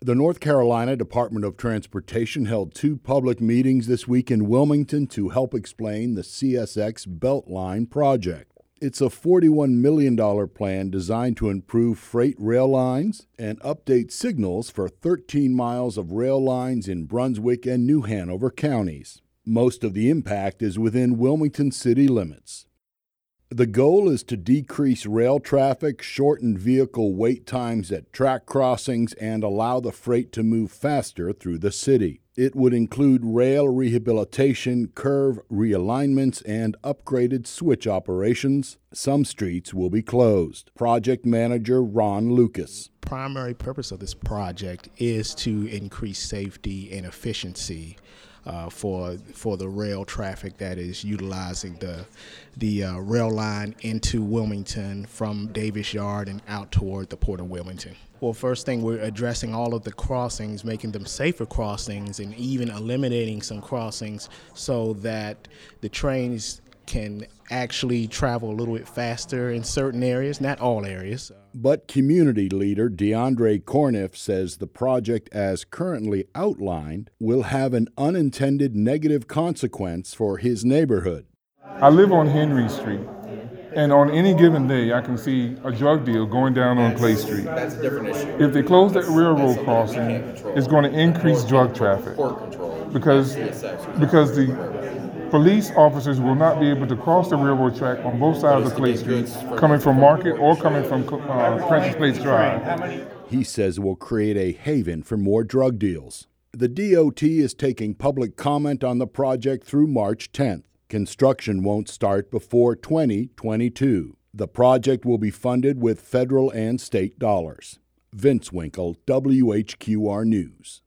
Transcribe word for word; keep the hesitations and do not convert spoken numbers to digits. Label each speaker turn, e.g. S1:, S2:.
S1: The North Carolina Department of Transportation held two public meetings this week in Wilmington to help explain the C S X Beltline project. It's a forty-one million dollars plan designed to improve freight rail lines and update signals for thirteen miles of rail lines in Brunswick and New Hanover counties. Most of the impact is within Wilmington city limits. The goal is to decrease rail traffic, shorten vehicle wait times at track crossings, and allow the freight to move faster through the city. It would include rail rehabilitation, curve realignments, and upgraded switch operations. Some streets will be closed. Project manager Ron Lucas.
S2: Primary purpose of this project is to increase safety and efficiency Uh, for for the rail traffic that is utilizing the the uh, rail line into Wilmington from Davis Yard and out toward the Port of Wilmington. Well, first thing, we're addressing all of the crossings, making them safer crossings, and even eliminating some crossings so that the trains can actually travel a little bit faster in certain areas, not all areas.
S1: But community leader DeAndre Corniff says the project as currently outlined will have an unintended negative consequence for his neighborhood.
S3: I live on Henry Street, and on any given day I can see a drug deal going down on Clay Street.
S4: That's a different issue.
S3: If they close that railroad crossing, it's going to increase drug traffic because, because the police officers will not be able to cross the railroad track on both sides of Clay Street, coming from Market or coming from uh, Princess Place Drive.
S1: He says it will create a haven for more drug deals. The D O T is taking public comment on the project through March tenth. Construction won't start before twenty twenty-two. The project will be funded with federal and state dollars. Vince Winkle, W H Q R News.